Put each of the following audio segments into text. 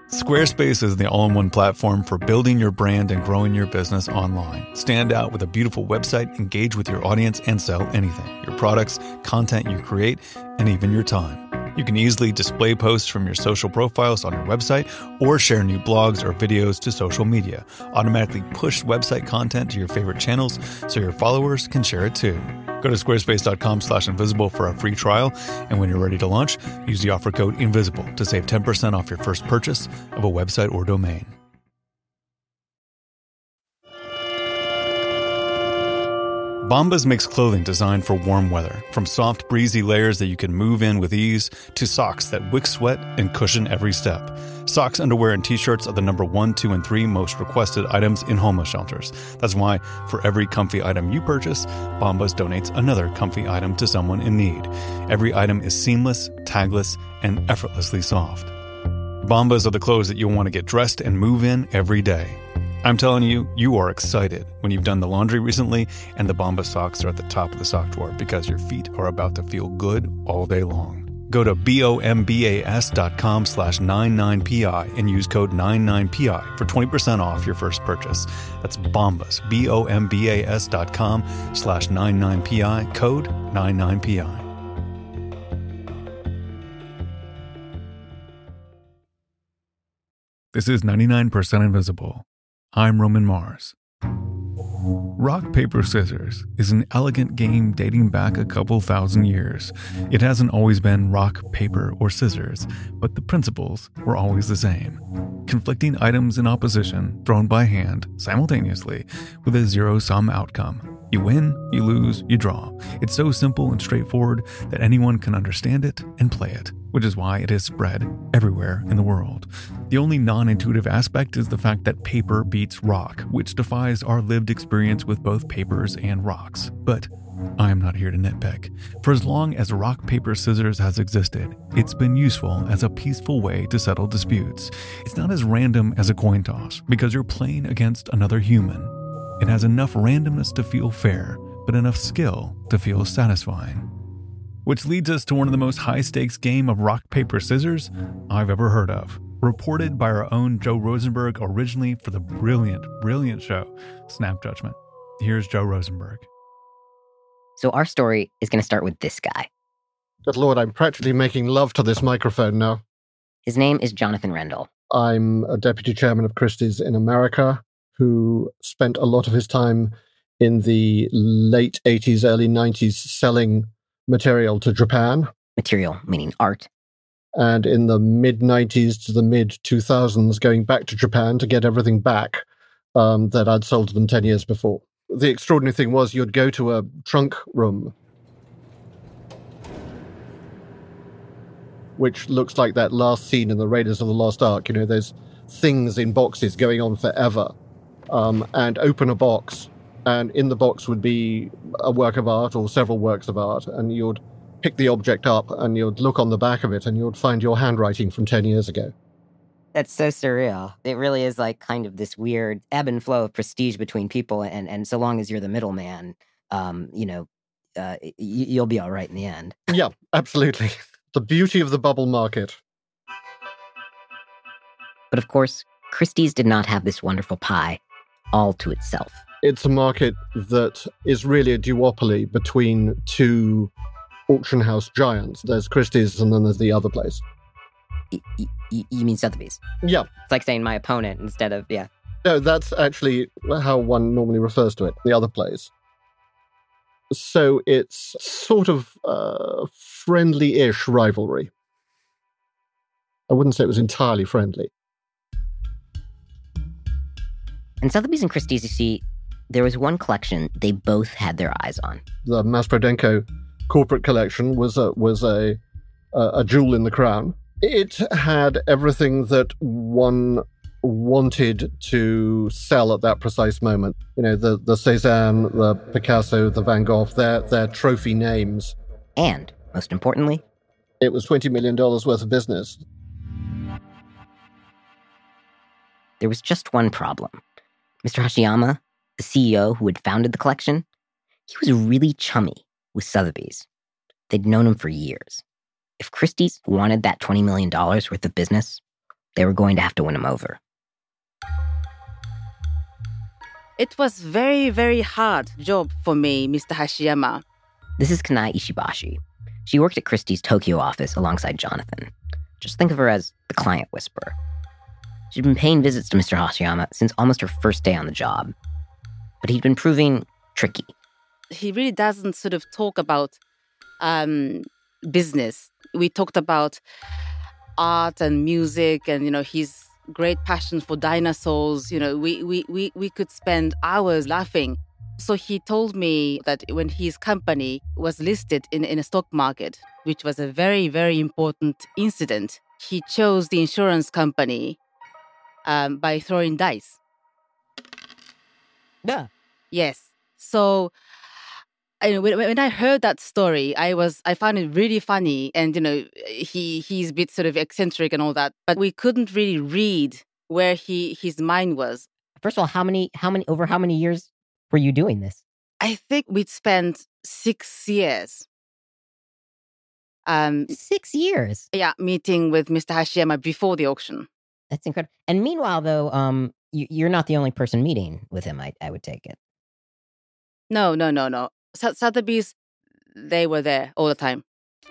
Squarespace is the all-in-one platform for building your brand and growing your business online. Stand out with a beautiful website, engage with your audience, and sell anything. Your products, content you create, and even your time. You can easily display posts from your social profiles on your website or share new blogs or videos to social media. Automatically push website content to your favorite channels so your followers can share it too. Go to squarespace.com/invisible for a free trial. And when you're ready to launch, use the offer code INVISIBLE to save 10% off your first purchase of a website or domain. Bombas makes clothing designed for warm weather, from soft, breezy layers that you can move in with ease to socks that wick sweat and cushion every step. Socks, underwear, and t-shirts are the number 1, 2, and 3 most requested items in homeless shelters. That's why for every comfy item you purchase, Bombas donates another comfy item to someone in need. Every item is seamless, tagless, and effortlessly soft. Bombas are the clothes that you'll want to get dressed and move in every day. I'm telling you, you are excited when you've done the laundry recently and the Bombas socks are at the top of the sock drawer because your feet are about to feel good all day long. Go to bombas.com/99pi and use code 99pi for 20% off your first purchase. That's Bombas, bombas.com/99pi, code 99pi. This is 99% Invisible. I'm Roman Mars. Rock, paper, scissors is an elegant game dating back a couple thousand years. It hasn't always been rock, paper, or scissors, but the principles were always the same. Conflicting items in opposition, thrown by hand, simultaneously, with a zero-sum outcome. You win, you lose, you draw. It's so simple and straightforward that anyone can understand it and play it, which is why it is spread everywhere in the world. The only non-intuitive aspect is the fact that paper beats rock, which defies our lived experience with both papers and rocks. But I am not here to nitpick. For as long as rock, paper, scissors has existed, it's been useful as a peaceful way to settle disputes. It's not as random as a coin toss, because you're playing against another human. It has enough randomness to feel fair, but enough skill to feel satisfying. Which leads us to one of the most high-stakes game of rock, paper, scissors I've ever heard of. Reported by our own Joe Rosenberg, originally for the brilliant show, Snap Judgment. Here's Joe Rosenberg. So our story is going to start with this guy. Good Lord, I'm practically making love to this microphone now. His name is Jonathan Rendell. I'm a deputy chairman of Christie's in America, who spent a lot of his time in the late 80s, early 90s selling material to Japan. Material, meaning art. And in the mid-90s to the mid-2000s, going back to Japan to get everything back that I'd sold to them 10 years before. The extraordinary thing was you'd go to a trunk room, which looks like that last scene in the Raiders of the Lost Ark. You know, there's things in boxes going on forever. And open a box, and in the box would be a work of art or several works of art, and you'd pick the object up and you'd look on the back of it and you'd find your handwriting from 10 years ago. That's so surreal. It really is like kind of this weird ebb and flow of prestige between people, and so long as you're the middleman, you'll be all right in the end. Yeah, absolutely. The beauty of the bubble market. But of course, Christie's did not have this wonderful pie all to itself. It's a market that is really a duopoly between two auction house giants. There's Christie's and then there's the other place. You mean Sotheby's? Yeah. It's like saying my opponent instead of, yeah. No, that's actually how one normally refers to it, the other place. So it's sort of friendly-ish rivalry. I wouldn't say it was entirely friendly. And Sotheby's and Christie's, you see, there was one collection they both had their eyes on. The Masprodenko corporate collection was a jewel in the crown. It had everything that one wanted to sell at that precise moment. You know, the Cézanne, the Picasso, the Van Gogh, their trophy names. And, most importantly, it was $20 million worth of business. There was just one problem. Mr. Hashiyama, the CEO who had founded the collection, he was really chummy with Sotheby's. They'd known him for years. If Christie's wanted that $20 million worth of business, They were going to have to win him over. It was very, very hard job for me, Mr. Hashiyama. This is Kanai Ishibashi. She worked at Christie's Tokyo office alongside Jonathan. Just think of her as the client whisperer. She'd been paying visits to Mr. Hashiyama since almost her first day on the job. But he'd been proving tricky. He really doesn't sort of talk about business. We talked about art and music and, his great passion for dinosaurs. We could spend hours laughing. So he told me that when his company was listed in a stock market, which was a very, very important incident, he chose the insurance company by throwing dice. Yeah. Yes. So when I heard that story, I found it really funny, and he's a bit sort of eccentric and all that, but we couldn't really read where his mind was. First of all, how many years were you doing this? I think we'd spent 6 years. 6 years? Yeah, meeting with Mr. Hashiyama before the auction. That's incredible. And meanwhile, though, you're not the only person meeting with him, I would take it. No. Sotheby's, they were there all the time.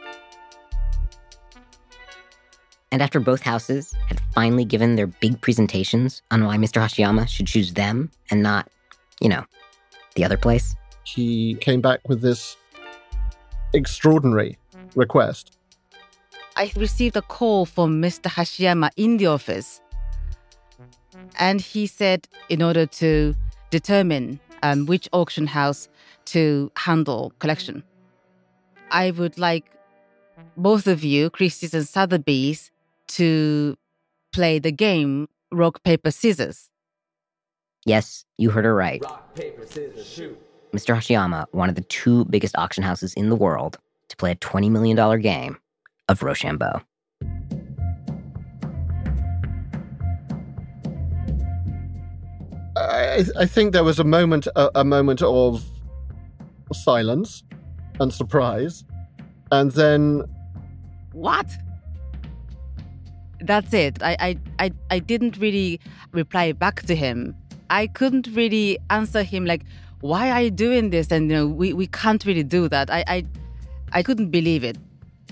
And after both houses had finally given their big presentations on why Mr. Hashiyama should choose them and not, the other place, he came back with this extraordinary request. I received a call from Mr. Hashiyama in the office, and he said in order to determine which auction house to handle collection, I would like both of you, Christie's and Sotheby's, to play the game Rock, Paper, Scissors. Yes, you heard her right. Rock, paper, scissors, shoot. Mr. Hashiyama wanted the two biggest auction houses in the world to play a $20 million game of Rochambeau. I think there was a moment of silence and surprise, and then What? That's it. I didn't really reply back to him. I couldn't really answer him like, why are you doing this? And we can't really do that. I couldn't believe it.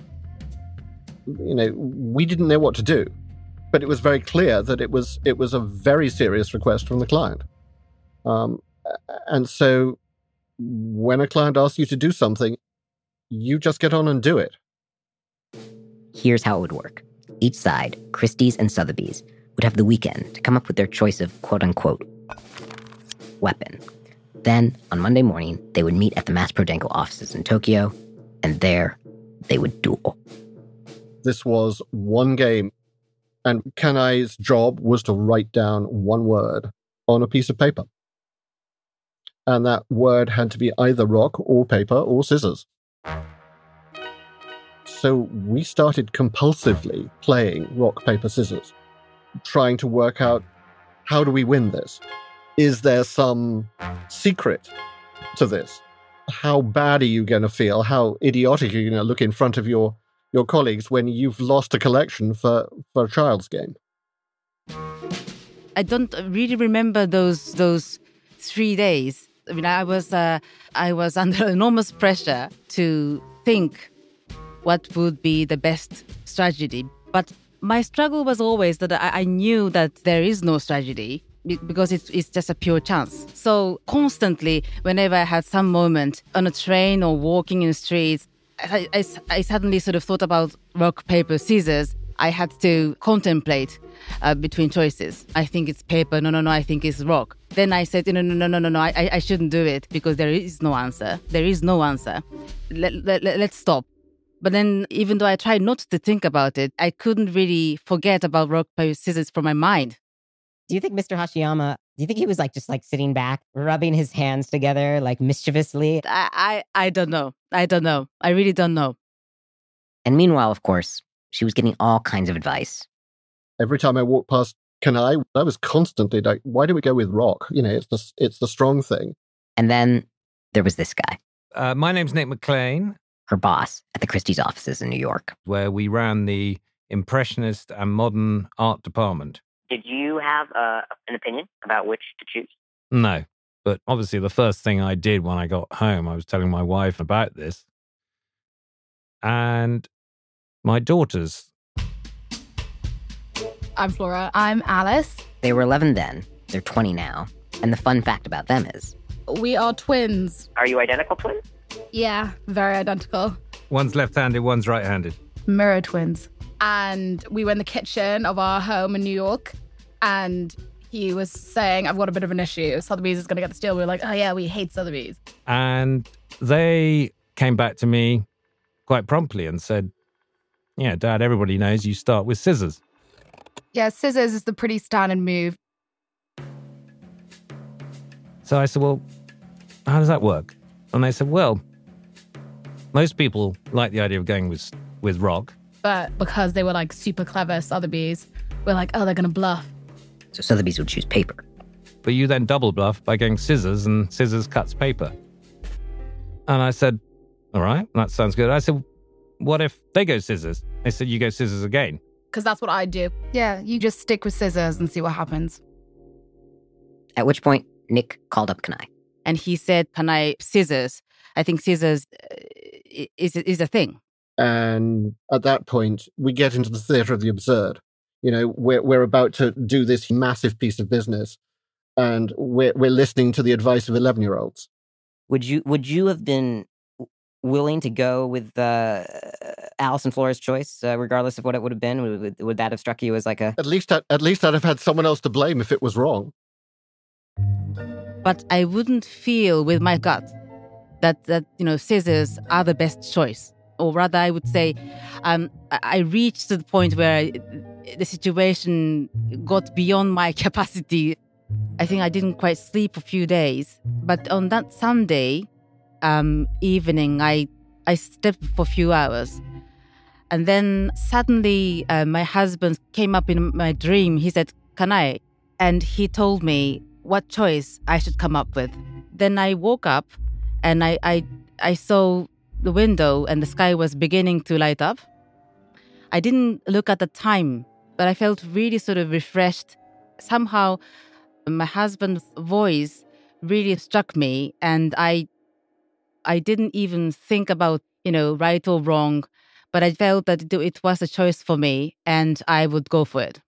We didn't know what to do, but it was very clear that it was a very serious request from the client. And so when a client asks you to do something, you just get on and do it. Here's how it would work. Each side, Christie's and Sotheby's, would have the weekend to come up with their choice of quote-unquote weapon. Then, on Monday morning, they would meet at the Mass Prodenko offices in Tokyo, and there they would duel. This was one game, and Kanai's job was to write down one word on a piece of paper. And that word had to be either rock or paper or scissors. So we started compulsively playing rock, paper, scissors, trying to work out, how do we win this? Is there some secret to this? How bad are you going to feel? How idiotic are you going to look in front of your colleagues when you've lost a collection for a child's game? I don't really remember those 3 days. I mean, I was under enormous pressure to think what would be the best strategy. But my struggle was always that I knew that there is no strategy because it's just a pure chance. So constantly, whenever I had some moment on a train or walking in the streets, I suddenly sort of thought about rock, paper, scissors. I had to contemplate between choices. I think it's paper. No, I think it's rock. Then I said, no, I shouldn't do it because there is no answer. There is no answer. Let's stop. But then even though I tried not to think about it, I couldn't really forget about rock, paper, scissors from my mind. Do you think Mr. Hashiyama, do you think he was just sitting back, rubbing his hands together, mischievously? I don't know. I really don't know. And meanwhile, of course, she was getting all kinds of advice. Every time I walked past Kanai, I was constantly like, why do we go with rock? It's the strong thing. And then there was this guy. My name's Nick McLean. Her boss at the Christie's offices in New York. Where we ran the Impressionist and Modern Art Department. Did you have an opinion about which to choose? No, but obviously the first thing I did when I got home, I was telling my wife about this. And my daughters. I'm Flora. I'm Alice. They were 11 then. They're 20 now. And the fun fact about them is... We are twins. Are you identical twins? Yeah, very identical. One's left-handed, one's right-handed. Mirror twins. And we were in the kitchen of our home in New York, and he was saying, I've got a bit of an issue. Sotheby's is going to get the deal. We were like, oh yeah, we hate Sotheby's. And they came back to me quite promptly and said, yeah, Dad, everybody knows you start with scissors. Yeah, scissors is the pretty standard move. So I said, well, how does that work? And they said, well, most people like the idea of going with rock. But because they were like super clever, Sotheby's, we're like, oh, they're going to bluff. So Sotheby's would choose paper. But you then double bluff by going scissors, and scissors cuts paper. And I said, all right, that sounds good. I said, what if they go scissors? They said, you go scissors again. Because that's what I do. Yeah, you just stick with scissors and see what happens. At which point, Nick called up Kanai. And he said, Kanai, scissors. I think scissors is a thing. And at that point, we get into the theatre of the absurd. You know, we're about to do this massive piece of business, and we're listening to the advice of 11-year-olds. Would you have been willing to go with Alice and Flora's choice, regardless of what it would have been? Would that have struck you as like a... At least I'd have had someone else to blame if it was wrong. But I wouldn't feel with my gut that scissors are the best choice. Or rather, I would say I reached to the point where the situation got beyond my capacity. I think I didn't quite sleep for a few days. But on that Sunday evening, I slept for a few hours. And then suddenly my husband came up in my dream. He said, Kanai. And he told me what choice I should come up with. Then I woke up and I saw the window and the sky was beginning to light up. I didn't look at the time, but I felt really sort of refreshed. Somehow my husband's voice really struck me, and I didn't even think about, right or wrong, but I felt that it was a choice for me and I would go for it.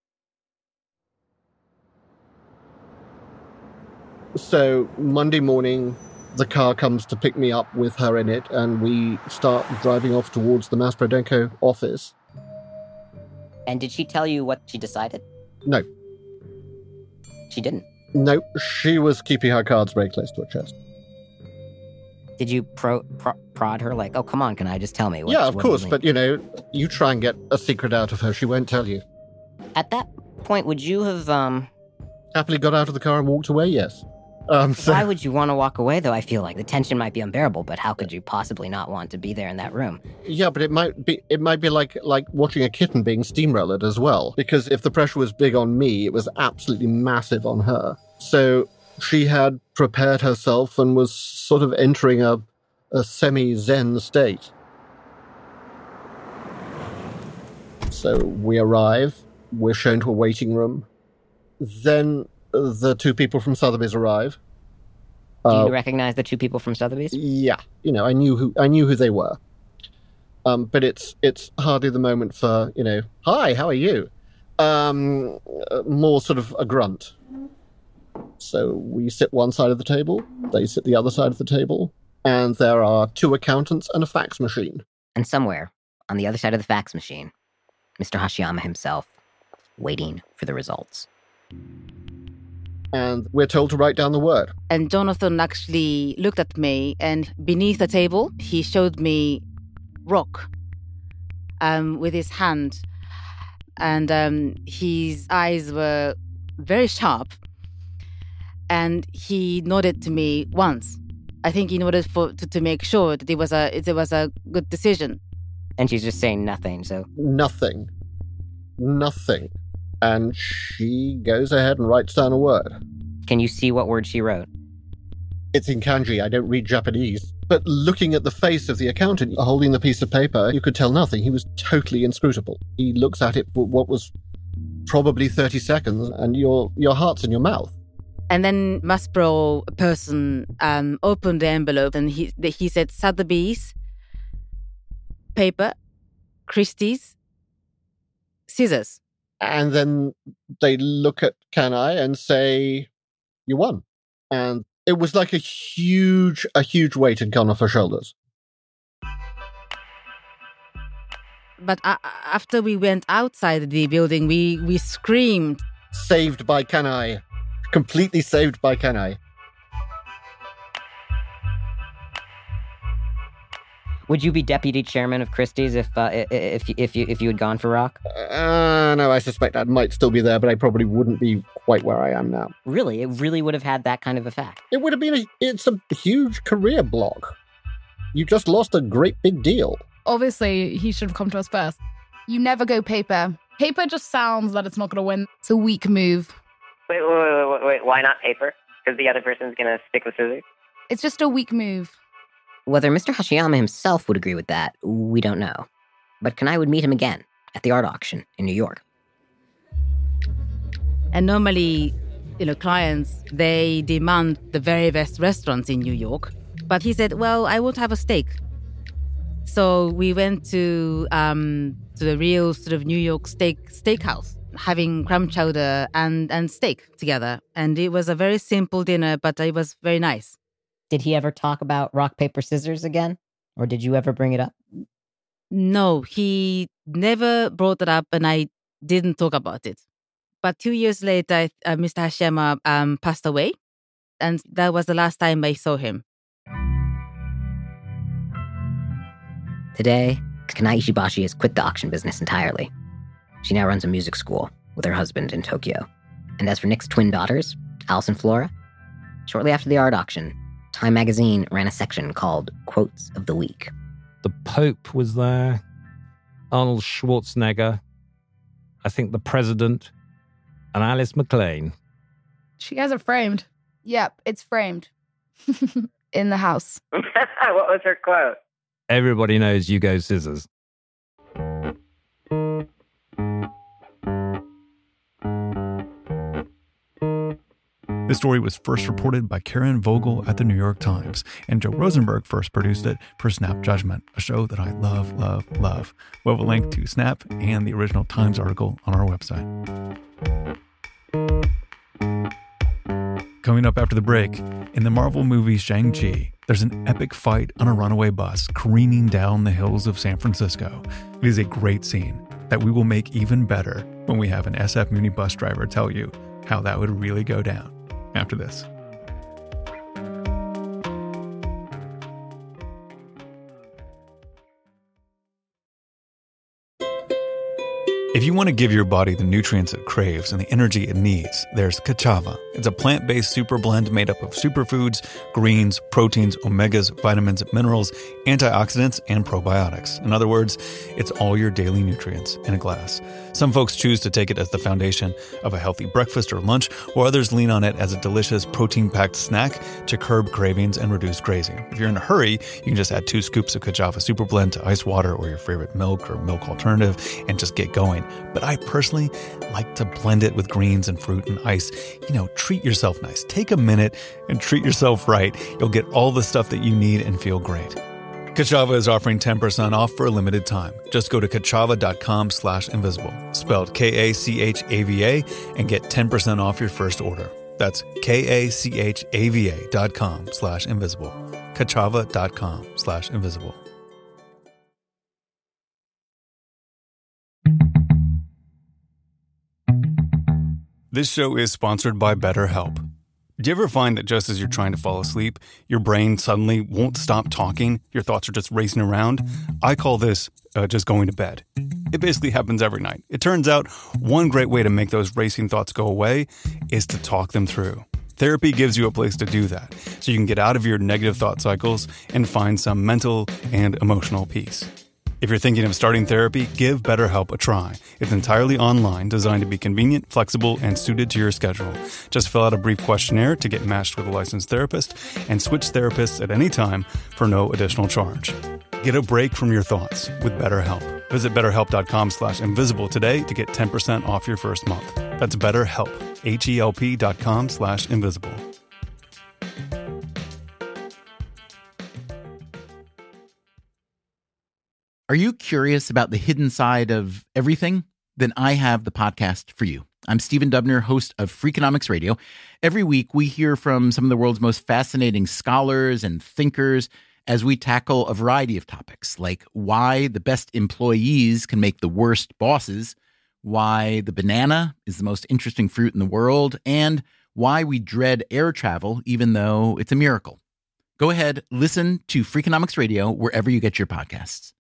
So Monday morning, the car comes to pick me up with her in it, and we start driving off towards the Masprodenko office. And did she tell you what she decided? No. She didn't? No, she was keeping her cards very close to her chest. Did you prod her like, oh, come on, can I just tell me? Yeah, of course, but, you try and get a secret out of her, she won't tell you. At that point, would you have... Happily got out of the car and walked away, yes. Why would you want to walk away, though? I feel like the tension might be unbearable, but how could you possibly not want to be there in that room? Yeah, but it might be like watching a kitten being steamrollered as well. Because if the pressure was big on me, it was absolutely massive on her. So she had prepared herself and was sort of entering a semi-zen state. So we arrive, we're shown to a waiting room. Then the two people from Sotheby's arrive. Do you recognize the two people from Sotheby's? Yeah, I knew who they were. But it's hardly the moment for hi, how are you? More sort of a grunt. So we sit one side of the table, they sit the other side of the table, and there are two accountants and a fax machine. And somewhere on the other side of the fax machine, Mr. Hashiyama himself, waiting for the results. And we're told to write down the word. And Jonathan actually looked at me, and beneath the table, he showed me rock with his hand. And his eyes were very sharp. And he nodded to me once. I think in order to make sure that it was a good decision. And she's just saying nothing, so... Nothing. And she goes ahead and writes down a word. Can you see what word she wrote? It's in kanji. I don't read Japanese. But looking at the face of the accountant holding the piece of paper, you could tell nothing. He was totally inscrutable. He looks at it for what was probably 30 seconds, and your heart's in your mouth. And then Maspero person opened the envelope, and he said Sotheby's, paper, Christie's, scissors. And then they look at Kanai and say, you won. And it was like a huge weight had gone off her shoulders. But after we went outside the building, we screamed. Saved by Kanai. Completely saved by Kanai. Would you be deputy chairman of Christie's if you had gone for Rock? No, I suspect I might still be there, but I probably wouldn't be quite where I am now. Really? It really would have had that kind of effect? It would have been it's a huge career block. You just lost a great big deal. Obviously, he should have come to us first. You never go paper. Paper just sounds that it's not going to win. It's a weak move. Wait, why not paper? Because the other person's going to stick with scissors? It's just a weak move. Whether Mr. Hashiyama himself would agree with that, we don't know. But Kanai would meet him again at the art auction in New York. And normally, clients, they demand the very best restaurants in New York. But he said, well, I won't have a steak. So we went to the real sort of New York steakhouse, having clam chowder and steak together. And it was a very simple dinner, but it was very nice. Did he ever talk about rock, paper, scissors again? Or did you ever bring it up? No, he never brought it up, and I didn't talk about it. But 2 years later, Mr. Hashiyama passed away, and that was the last time I saw him. Today, Kanai Ishibashi has quit the auction business entirely. She now runs a music school with her husband in Tokyo. And as for Nick's twin daughters, Alice and Flora, shortly after the art auction, Time magazine ran a section called Quotes of the Week. The Pope was there, Arnold Schwarzenegger, I think the President, and Alice McLean. She has it framed. Yep, it's framed. In the house. What was her quote? Everybody knows you go scissors. This story was first reported by Karen Vogel at the New York Times, and Joe Rosenberg first produced it for Snap Judgment, a show that I love, love, love. We'll have a link to Snap and the original Times article on our website. Coming up after the break, in the Marvel movie Shang-Chi, there's an epic fight on a runaway bus careening down the hills of San Francisco. It is a great scene that we will make even better when we have an SF Muni bus driver tell you how that would really go down. After this. If you want to give your body the nutrients it craves and the energy it needs, there's Kachava. It's a plant-based super blend made up of superfoods, greens, proteins, omegas, vitamins, minerals, antioxidants, and probiotics. In other words, it's all your daily nutrients in a glass. Some folks choose to take it as the foundation of a healthy breakfast or lunch, while others lean on it as a delicious protein-packed snack to curb cravings and reduce grazing. If you're in a hurry, you can just add 2 scoops of Kachava super blend to ice water or your favorite milk or milk alternative and just get going. But I personally like to blend it with greens and fruit and ice. Treat yourself nice. Take a minute and treat yourself right. You'll get all the stuff that you need and feel great. Kachava is offering 10% off for a limited time. Just go to kachava.com/invisible, spelled Kachava, and get 10% off your first order. That's kachava.com/invisible. Kachava.com/invisible. This show is sponsored by BetterHelp. Do you ever find that just as you're trying to fall asleep, your brain suddenly won't stop talking? Your thoughts are just racing around? I call this just going to bed. It basically happens every night. It turns out one great way to make those racing thoughts go away is to talk them through. Therapy gives you a place to do that, so you can get out of your negative thought cycles and find some mental and emotional peace. If you're thinking of starting therapy, give BetterHelp a try. It's entirely online, designed to be convenient, flexible, and suited to your schedule. Just fill out a brief questionnaire to get matched with a licensed therapist and switch therapists at any time for no additional charge. Get a break from your thoughts with BetterHelp. Visit BetterHelp.com/invisible today to get 10% off your first month. That's BetterHelp, HELP.com/invisible. Are you curious about the hidden side of everything? Then I have the podcast for you. I'm Stephen Dubner, host of Freakonomics Radio. Every week, we hear from some of the world's most fascinating scholars and thinkers as we tackle a variety of topics, like why the best employees can make the worst bosses, why the banana is the most interesting fruit in the world, and why we dread air travel even though it's a miracle. Go ahead, listen to Freakonomics Radio wherever you get your podcasts.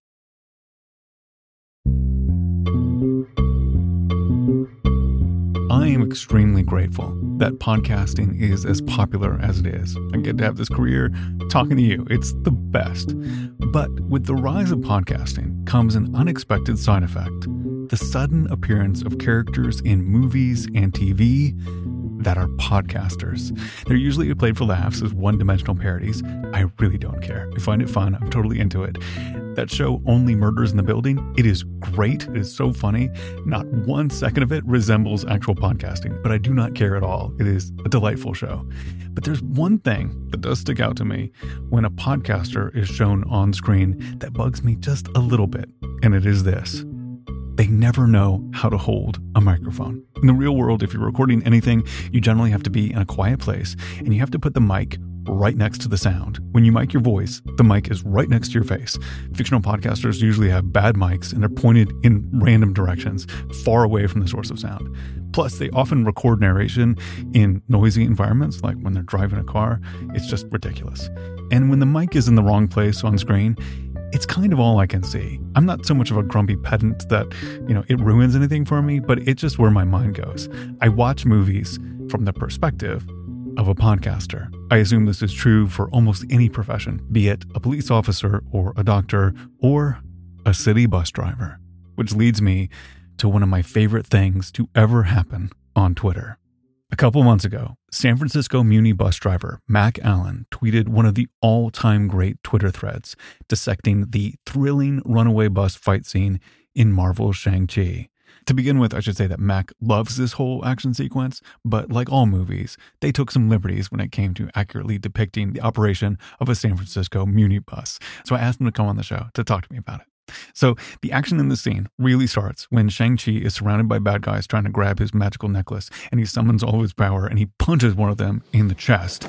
I am extremely grateful that podcasting is as popular as it is. I get to have this career talking to you. It's the best. But with the rise of podcasting comes an unexpected side effect: the sudden appearance of characters in movies and TV that are podcasters. They're usually played for laughs as one-dimensional parodies. I really don't care. I find it fun. I'm totally into it. That show, Only Murders in the Building, it is great. It is so funny. Not 1 second of it resembles actual podcasting, but I do not care at all. It is a delightful show. But there's one thing that does stick out to me when a podcaster is shown on screen that bugs me just a little bit, and it is this: they never know how to hold a microphone. In the real world, if you're recording anything, you generally have to be in a quiet place, and you have to put the mic right next to the sound. When you mic your voice, the mic is right next to your face. Fictional podcasters usually have bad mics, and they're pointed in random directions, far away from the source of sound. Plus, they often record narration in noisy environments, like when they're driving a car. It's just ridiculous. And when the mic is in the wrong place on screen, it's kind of all I can see. I'm not so much of a grumpy pedant that, it ruins anything for me, but it's just where my mind goes. I watch movies from the perspective of a podcaster. I assume this is true for almost any profession, be it a police officer or a doctor or a city bus driver. Which leads me to one of my favorite things to ever happen on Twitter. A couple months ago, San Francisco Muni bus driver Mac Allen tweeted one of the all-time great Twitter threads dissecting the thrilling runaway bus fight scene in Marvel's Shang-Chi. To begin with, I should say that Mac loves this whole action sequence, but like all movies, they took some liberties when it came to accurately depicting the operation of a San Francisco Muni bus. So I asked him to come on the show to talk to me about it. So the action in the scene really starts when Shang-Chi is surrounded by bad guys trying to grab his magical necklace, and he summons all of his power and he punches one of them in the chest.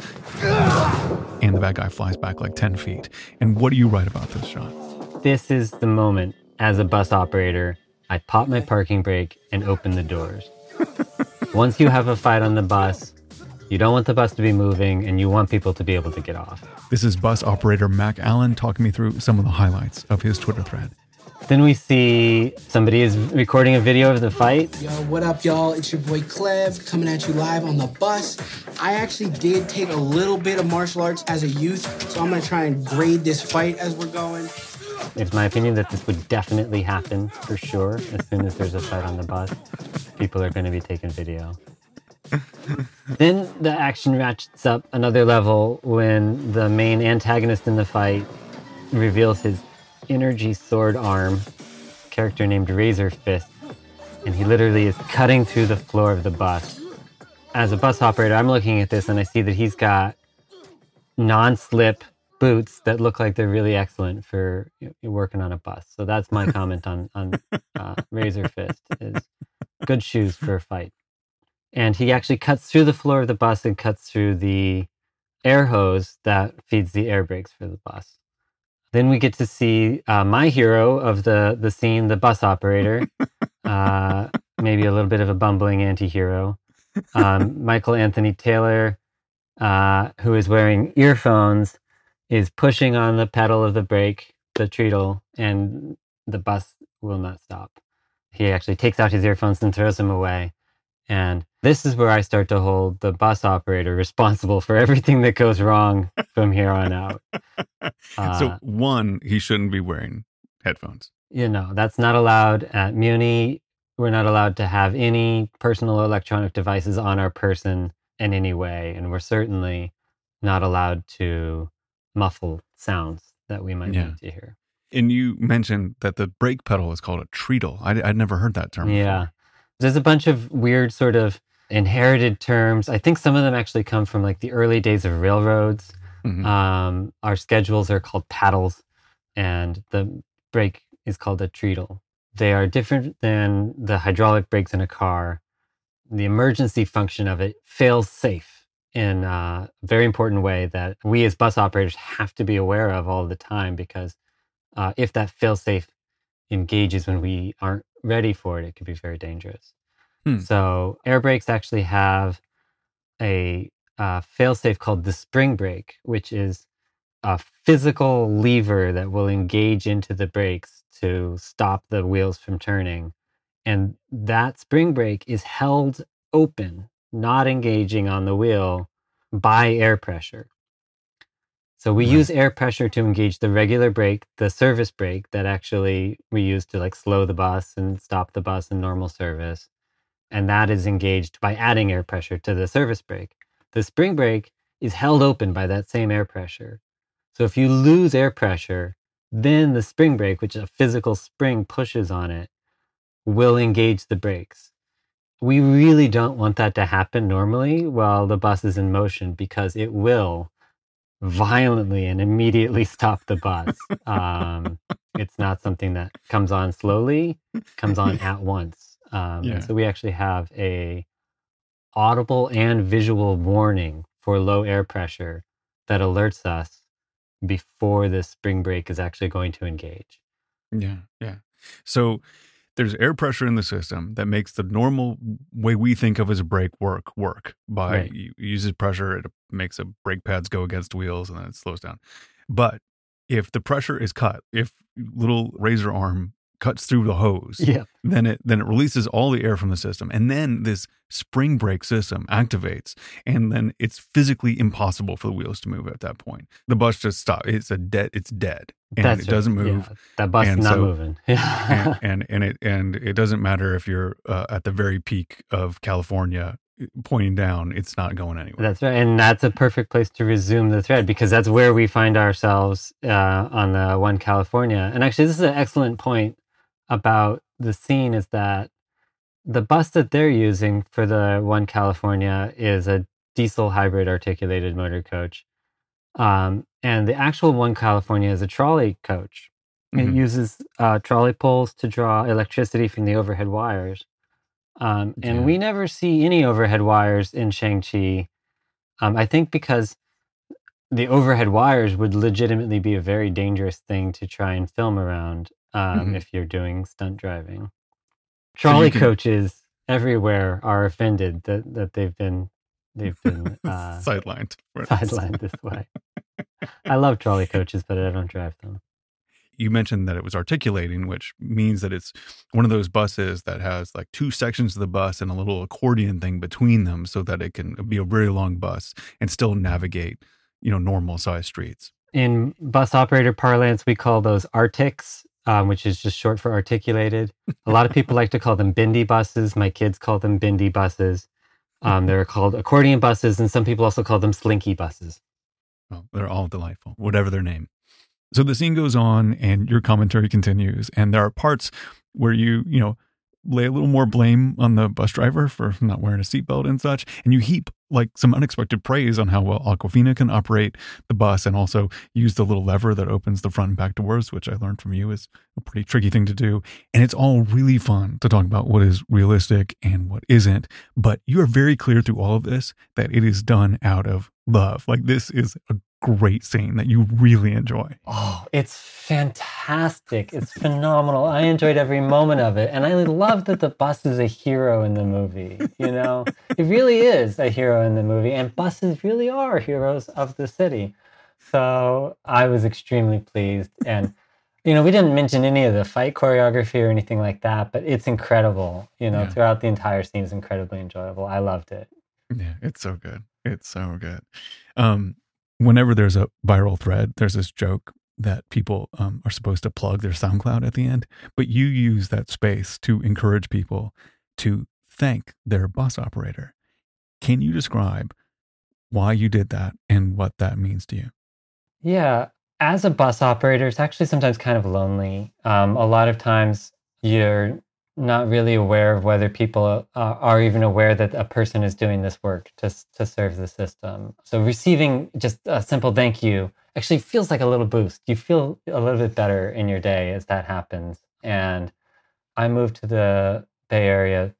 And the bad guy flies back like 10 feet. And what do you write about this shot? This is the moment, as a bus operator, I pop my parking brake and open the doors. Once you have a fight on the bus, you don't want the bus to be moving and you want people to be able to get off. This is bus operator Mac Allen talking me through some of the highlights of his Twitter thread. Then we see somebody is recording a video of the fight. Yo, what up, y'all? It's your boy Clev coming at you live on the bus. I actually did take a little bit of martial arts as a youth, so I'm going to try and grade this fight as we're going. It's my opinion that this would definitely happen for sure. As soon as there's a fight on the bus, people are going to be taking video. Then the action ratchets up another level when the main antagonist in the fight reveals his energy sword arm, a character named Razor Fist, and he literally is cutting through the floor of the bus. As a bus operator, I'm looking at this and I see that he's got non-slip boots that look like they're really excellent for working on a bus. So that's my comment on Razor Fist, is good shoes for a fight. And he actually cuts through the floor of the bus and cuts through the air hose that feeds the air brakes for the bus. Then we get to see my hero of the scene, the bus operator, maybe a little bit of a bumbling anti-hero, Michael Anthony Taylor, who is wearing earphones, is pushing on the pedal of the brake, the treadle, and the bus will not stop. He actually takes out his earphones and throws them away. And this is where I start to hold the bus operator responsible for everything that goes wrong from here on out. So one, he shouldn't be wearing headphones. That's not allowed at Muni. We're not allowed to have any personal electronic devices on our person in any way. And we're certainly not allowed to muffle sounds that we might need to hear. And you mentioned that the brake pedal is called a treadle. I'd never heard that term before. There's a bunch of weird sort of inherited terms. I think some of them actually come from like the early days of railroads. Mm-hmm. Our schedules are called paddles, and the brake is called a treadle. They are different than the hydraulic brakes in a car. The emergency function of it fails safe in a very important way that we as bus operators have to be aware of all the time, because if that fail-safe engages when we aren't ready for it, it could be very dangerous. So air brakes actually have a fail-safe called the spring brake, which is a physical lever that will engage into the brakes to stop the wheels from turning. And that spring brake is held open, not engaging on the wheel, by air pressure. So we use air pressure to engage the regular brake, the service brake that actually we use to like slow the bus and stop the bus in normal service. And that is engaged by adding air pressure to the service brake. The spring brake is held open by that same air pressure. So if you lose air pressure, then the spring brake, which is a physical spring pushes on it, will engage the brakes. We really don't want that to happen normally while the bus is in motion, because it will violently and immediately stop the bus. It's not something that comes on slowly, comes on at once. And so we actually have a audible and visual warning for low air pressure that alerts us before the spring brake is actually going to engage. Yeah. So there's air pressure in the system that makes the normal way we think of as a brake work by you uses pressure, it makes the brake pads go against wheels, and then it slows down. But if the pressure is cut, if little razor arm cuts through the hose, then it releases all the air from the system, and then this spring brake system activates, and then it's physically impossible for the wheels to move at that point. The bus just stops. It's dead. And it doesn't move. Yeah. That bus is not moving. and it doesn't matter if you're at the very peak of California pointing down, it's not going anywhere. That's right. And that's a perfect place to resume the thread, because that's where we find ourselves on the One California. And actually, this is an excellent point about the scene, is that the bus that they're using for the One California is a diesel hybrid articulated motor coach. And the actual One California is a trolley coach. It uses trolley poles to draw electricity from the overhead wires. And we never see any overhead wires in Shang-Chi. I think because the overhead wires would legitimately be a very dangerous thing to try and film around if you're doing stunt driving. Trolley coaches everywhere are offended that they've been sidelined this way. I love trolley coaches, but I don't drive them. You mentioned that it was articulating, which means that it's one of those buses that has like two sections of the bus and a little accordion thing between them, so that it can be a very long bus and still navigate, normal size streets. In bus operator parlance, we call those Artics, which is just short for articulated. A lot of people like to call them Bindi buses. My kids call them Bindi buses. They're called accordion buses, and some people also call them Slinky buses. Well, they're all delightful, whatever their name. So the scene goes on and your commentary continues, and there are parts where you lay a little more blame on the bus driver for not wearing a seatbelt and such, and you heap like some unexpected praise on how well Awkwafina can operate the bus and also use the little lever that opens the front and back doors, which I learned from you is a pretty tricky thing to do. And it's all really fun to talk about what is realistic and what isn't, but you are very clear through all of this that it is done out of love. Like, this is a great scene that you really enjoy. Oh, it's fantastic. It's phenomenal. I enjoyed every moment of it. And I love that the bus is a hero in the movie. It really is a hero in the movie. And buses really are heroes of the city. So I was extremely pleased. And, we didn't mention any of the fight choreography or anything like that, but it's incredible. Throughout the entire scene is incredibly enjoyable. I loved it. Yeah, it's so good. It's so good. Whenever there's a viral thread, there's this joke that people are supposed to plug their SoundCloud at the end, but you use that space to encourage people to thank their bus operator. Can you describe why you did that and what that means to you? Yeah, as a bus operator, it's actually sometimes kind of lonely. A lot of times you're not really aware of whether people are even aware that a person is doing this work to serve the system. So receiving just a simple thank you actually feels like a little boost. You feel a little bit better in your day as that happens. And I moved to the Bay Area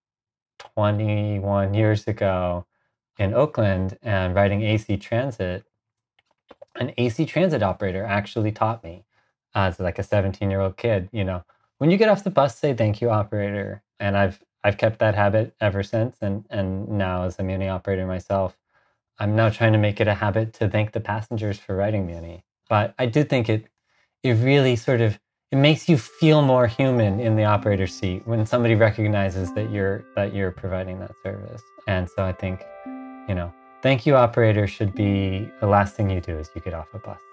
21 years ago in Oakland and riding AC Transit. An AC Transit operator actually taught me as like a 17-year-old kid, when you get off the bus, say thank you, operator. And I've kept that habit ever since. And now as a Muni operator myself, I'm now trying to make it a habit to thank the passengers for riding Muni. But I do think it really sort of, it makes you feel more human in the operator's seat when somebody recognizes that you're providing that service. And so I think, thank you, operator should be the last thing you do as you get off a bus.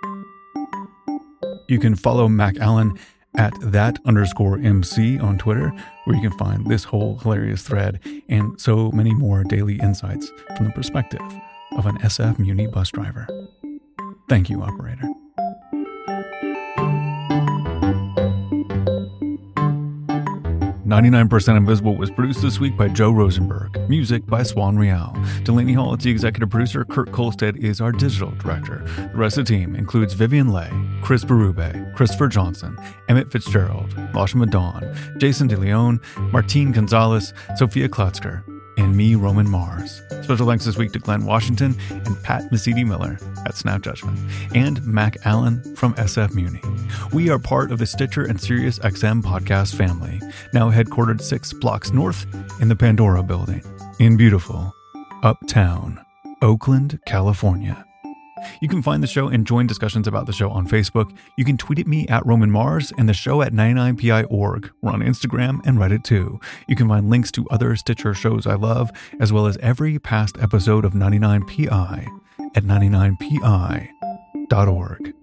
You can follow Mac Allen at @that_MC on Twitter, where you can find this whole hilarious thread and so many more daily insights from the perspective of an SF Muni bus driver. Thank you, operator. "99% Invisible" was produced this week by Joe Rosenberg. Music by Swan Real. Delaney Hall is the executive producer. Kurt Kolstad is our digital director. The rest of the team includes Vivian Leigh, Chris Berube, Christopher Johnson, Emmett Fitzgerald, Lashma Dawn, Jason DeLeon, Martine Gonzalez, Sophia Klutzker, and me, Roman Mars. Special thanks this week to Glenn Washington and Pat Mesiti-Miller at Snap Judgment, and Mac Allen from SF Muni. We are part of the Stitcher and SiriusXM podcast family, now headquartered 6 blocks north in the Pandora building in beautiful Uptown, Oakland, California. You can find the show and join discussions about the show on Facebook. You can tweet at me at Roman Mars and the show at 99pi.org. We're on Instagram and Reddit too. You can find links to other Stitcher shows I love, as well as every past episode of 99pi at 99pi.org.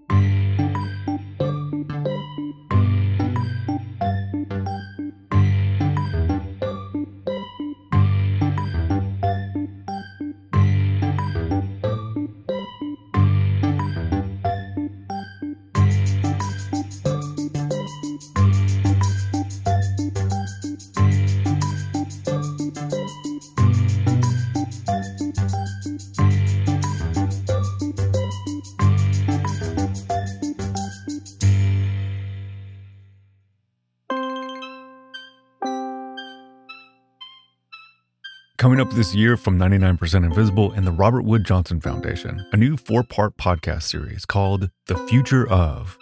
Coming up this year from 99% Invisible and the Robert Wood Johnson Foundation, a new 4-part podcast series called The Future of...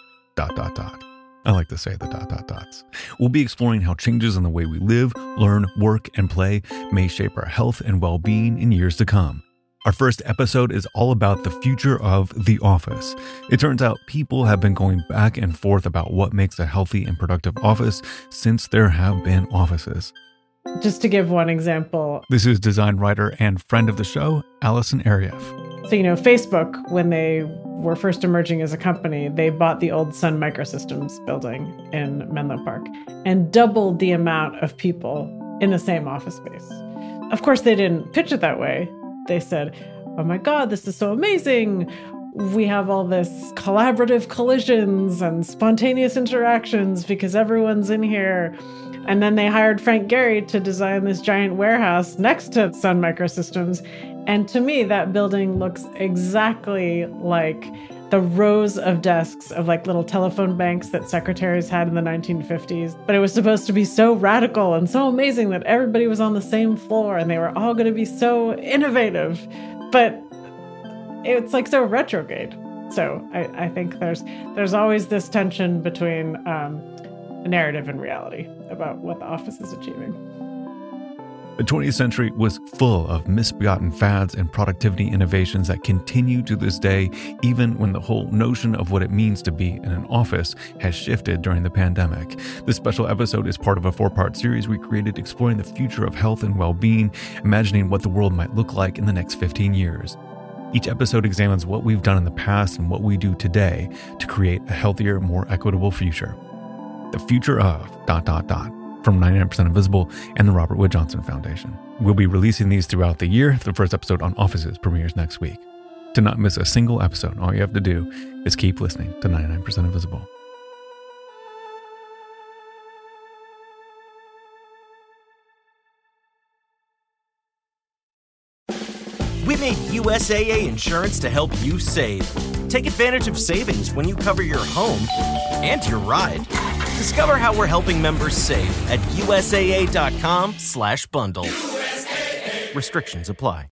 I like to say the ... We'll be exploring how changes in the way we live, learn, work, and play may shape our health and well-being in years to come. Our first episode is all about the future of The Office. It turns out people have been going back and forth about what makes a healthy and productive office since there have been offices. Just to give one example. This is design writer and friend of the show, Allison Arieff. So, Facebook, when they were first emerging as a company, they bought the old Sun Microsystems building in Menlo Park and doubled the amount of people in the same office space. Of course, they didn't pitch it that way. They said, oh my God, this is so amazing. We have all this collaborative collisions and spontaneous interactions because everyone's in here. And then they hired Frank Gehry to design this giant warehouse next to Sun Microsystems. And to me, that building looks exactly like the rows of desks of like little telephone banks that secretaries had in the 1950s. But it was supposed to be so radical and so amazing that everybody was on the same floor and they were all going to be so innovative. But it's like so retrograde. So I think there's always this tension between narrative and reality about what the office is achieving. The 20th century was full of misbegotten fads and productivity innovations that continue to this day, even when the whole notion of what it means to be in an office has shifted during the pandemic. This special episode is part of a 4-part series we created exploring the future of health and well-being, imagining what the world might look like in the next 15 years. Each episode examines what we've done in the past and what we do today to create a healthier, more equitable future. The future of ... from 99% Invisible and the Robert Wood Johnson Foundation. We'll be releasing these throughout the year. The first episode on Offices premieres next week. To not miss a single episode, all you have to do is keep listening to 99% Invisible. We made USAA Insurance to help you save. Take advantage of savings when you cover your home and your ride. Discover how we're helping members save at USAA.com/bundle. USAA. Restrictions apply.